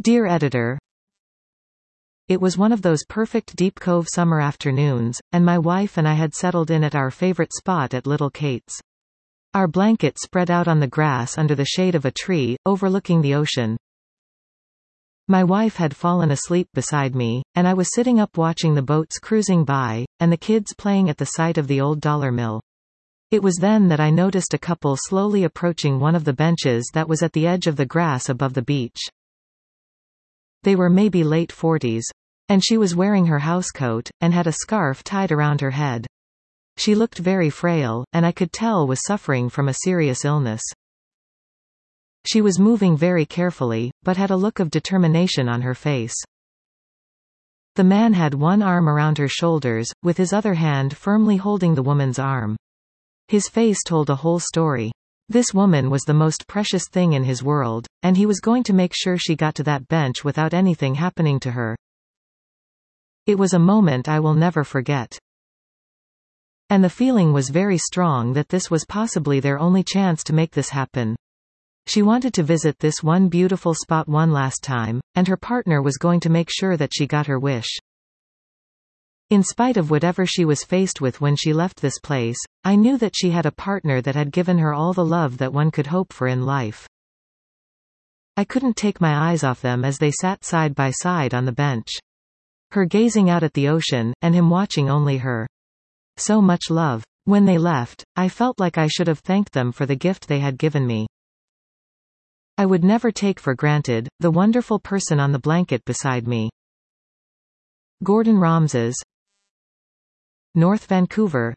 Dear Editor, it was one of those perfect Deep Cove summer afternoons, and my wife and I had settled in at our favorite spot at Little Kate's. Our blanket spread out on the grass under the shade of a tree, overlooking the ocean. My wife had fallen asleep beside me, and I was sitting up watching the boats cruising by, and the kids playing at the site of the old dollar mill. It was then that I noticed a couple slowly approaching one of the benches that was at the edge of the grass above the beach. They were maybe late 40s. And she was wearing her housecoat, and had a scarf tied around her head. She looked very frail, and I could tell was suffering from a serious illness. She was moving very carefully, but had a look of determination on her face. The man had one arm around her shoulders, with his other hand firmly holding the woman's arm. His face told a whole story. This woman was the most precious thing in his world, and he was going to make sure she got to that bench without anything happening to her. It was a moment I will never forget. And the feeling was very strong that this was possibly their only chance to make this happen. She wanted to visit this one beautiful spot one last time, and her partner was going to make sure that she got her wish. In spite of whatever she was faced with when she left this place, I knew that she had a partner that had given her all the love that one could hope for in life. I couldn't take my eyes off them as they sat side by side on the bench. Her gazing out at the ocean, and him watching only her. So much love. When they left, I felt like I should have thanked them for the gift they had given me. I would never take for granted the wonderful person on the blanket beside me. Gordon Ramses, North Vancouver.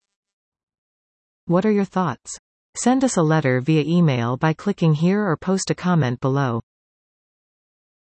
What are your thoughts? Send us a letter via email by clicking here or post a comment below.